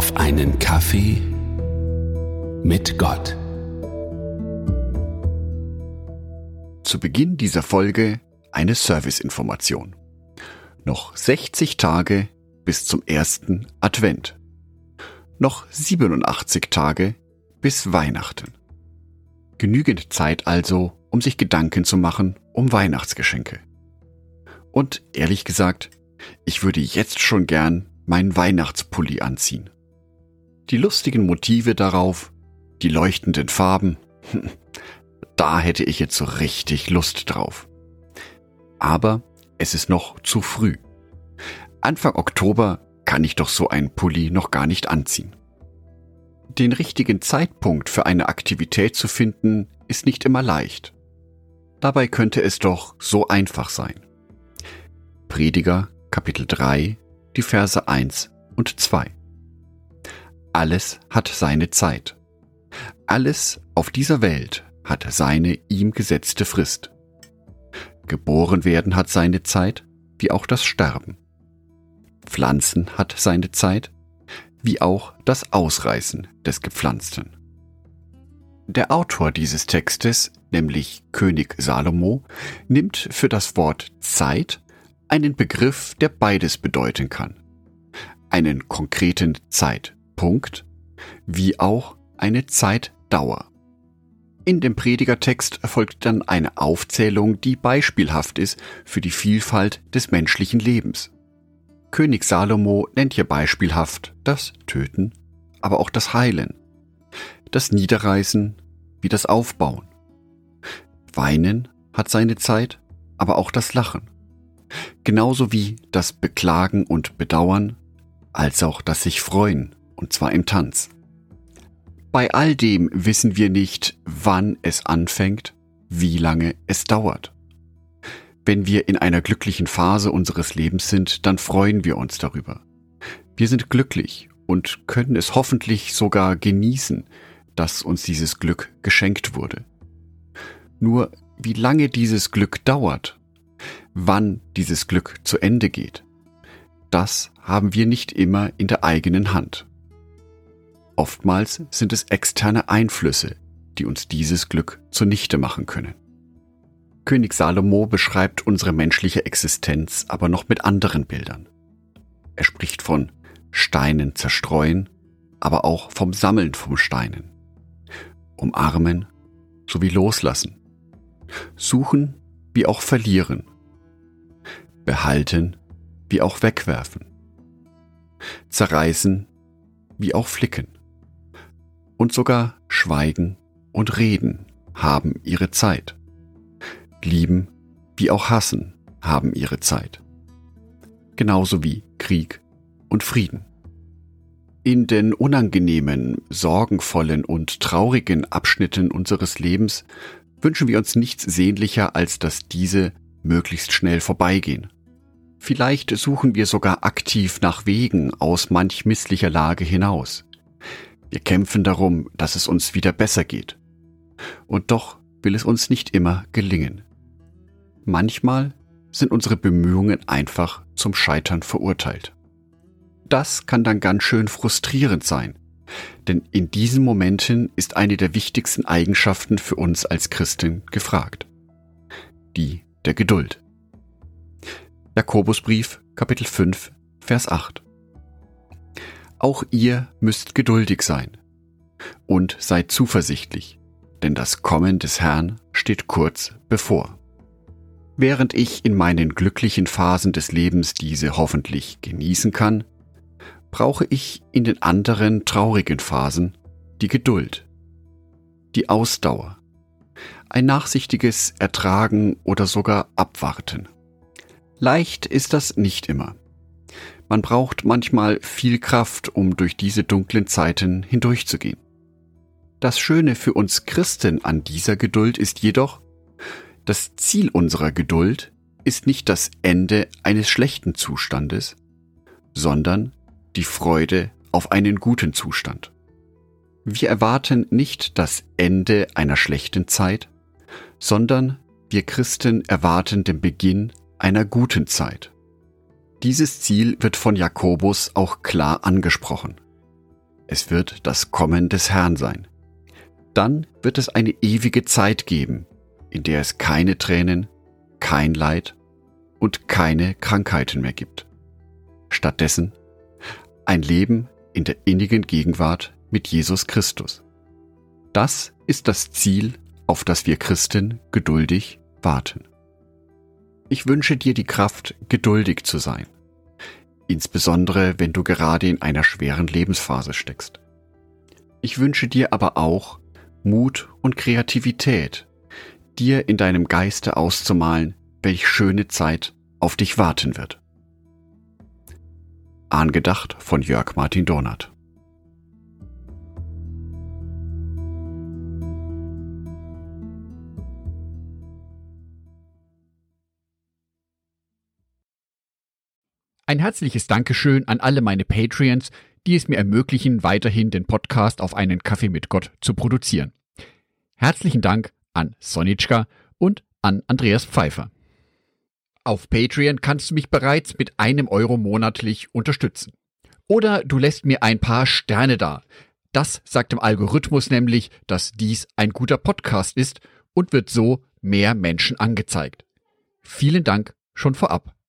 Auf einen Kaffee mit Gott. Zu Beginn dieser Folge eine Serviceinformation. Noch 60 Tage bis zum ersten Advent. Noch 87 Tage bis Weihnachten. Genügend Zeit also, um sich Gedanken zu machen um Weihnachtsgeschenke. Und ehrlich gesagt, ich würde jetzt schon gern meinen Weihnachtspulli anziehen. Die lustigen Motive darauf, die leuchtenden Farben, da hätte ich jetzt so richtig Lust drauf. Aber es ist noch zu früh. Anfang Oktober kann ich doch so einen Pulli noch gar nicht anziehen. Den richtigen Zeitpunkt für eine Aktivität zu finden, ist nicht immer leicht. Dabei könnte es doch so einfach sein. Prediger, Kapitel 3, die Verse 1 und 2. Alles hat seine Zeit. Alles auf dieser Welt hat seine ihm gesetzte Frist. Geboren werden hat seine Zeit, wie auch das Sterben. Pflanzen hat seine Zeit, wie auch das Ausreißen des Gepflanzten. Der Autor dieses Textes, nämlich König Salomo, nimmt für das Wort Zeit einen Begriff, der beides bedeuten kann. Einen konkreten Zeitpunkt, wie auch eine Zeitdauer. In dem Predigertext erfolgt dann eine Aufzählung, die beispielhaft ist für die Vielfalt des menschlichen Lebens. König Salomo nennt hier beispielhaft das Töten, aber auch das Heilen, das Niederreißen wie das Aufbauen. Weinen hat seine Zeit, aber auch das Lachen. Genauso wie das Beklagen und Bedauern, als auch das sich freuen, und zwar im Tanz. Bei all dem wissen wir nicht, wann es anfängt, wie lange es dauert. Wenn wir in einer glücklichen Phase unseres Lebens sind, dann freuen wir uns darüber. Wir sind glücklich und können es hoffentlich sogar genießen, dass uns dieses Glück geschenkt wurde. Nur wie lange dieses Glück dauert, wann dieses Glück zu Ende geht, das haben wir nicht immer in der eigenen Hand. Oftmals sind es externe Einflüsse, die uns dieses Glück zunichte machen können. König Salomo beschreibt unsere menschliche Existenz aber noch mit anderen Bildern. Er spricht von Steinen zerstreuen, aber auch vom Sammeln von Steinen. Umarmen sowie loslassen. Suchen wie auch verlieren. Behalten wie auch wegwerfen. Zerreißen wie auch flicken. Und sogar Schweigen und Reden haben ihre Zeit. Lieben wie auch Hassen haben ihre Zeit. Genauso wie Krieg und Frieden. In den unangenehmen, sorgenvollen und traurigen Abschnitten unseres Lebens wünschen wir uns nichts sehnlicher, als dass diese möglichst schnell vorbeigehen. Vielleicht suchen wir sogar aktiv nach Wegen aus manch misslicher Lage hinaus. Wir kämpfen darum, dass es uns wieder besser geht. Und doch will es uns nicht immer gelingen. Manchmal sind unsere Bemühungen einfach zum Scheitern verurteilt. Das kann dann ganz schön frustrierend sein, denn in diesen Momenten ist eine der wichtigsten Eigenschaften für uns als Christen gefragt. Die der Geduld. Jakobusbrief, Kapitel 5, Vers 8. Auch ihr müsst geduldig sein und seid zuversichtlich, denn das Kommen des Herrn steht kurz bevor. Während ich in meinen glücklichen Phasen des Lebens diese hoffentlich genießen kann, brauche ich in den anderen traurigen Phasen die Geduld, die Ausdauer, ein nachsichtiges Ertragen oder sogar Abwarten. Leicht ist das nicht immer. Man braucht manchmal viel Kraft, um durch diese dunklen Zeiten hindurchzugehen. Das Schöne für uns Christen an dieser Geduld ist jedoch, das Ziel unserer Geduld ist nicht das Ende eines schlechten Zustandes, sondern die Freude auf einen guten Zustand. Wir erwarten nicht das Ende einer schlechten Zeit, sondern wir Christen erwarten den Beginn einer guten Zeit. Dieses Ziel wird von Jakobus auch klar angesprochen. Es wird das Kommen des Herrn sein. Dann wird es eine ewige Zeit geben, in der es keine Tränen, kein Leid und keine Krankheiten mehr gibt. Stattdessen ein Leben in der innigen Gegenwart mit Jesus Christus. Das ist das Ziel, auf das wir Christen geduldig warten. Ich wünsche dir die Kraft, geduldig zu sein, insbesondere wenn du gerade in einer schweren Lebensphase steckst. Ich wünsche dir aber auch Mut und Kreativität, dir in deinem Geiste auszumalen, welch schöne Zeit auf dich warten wird. Angedacht von Jörg Martin Donath. Ein herzliches Dankeschön an alle meine Patreons, die es mir ermöglichen, weiterhin den Podcast auf einen Kaffee mit Gott zu produzieren. Herzlichen Dank an Sonitschka und an Andreas Pfeiffer. Auf Patreon kannst du mich bereits mit €1 monatlich unterstützen. Oder du lässt mir ein paar Sterne da. Das sagt dem Algorithmus nämlich, dass dies ein guter Podcast ist und wird so mehr Menschen angezeigt. Vielen Dank schon vorab.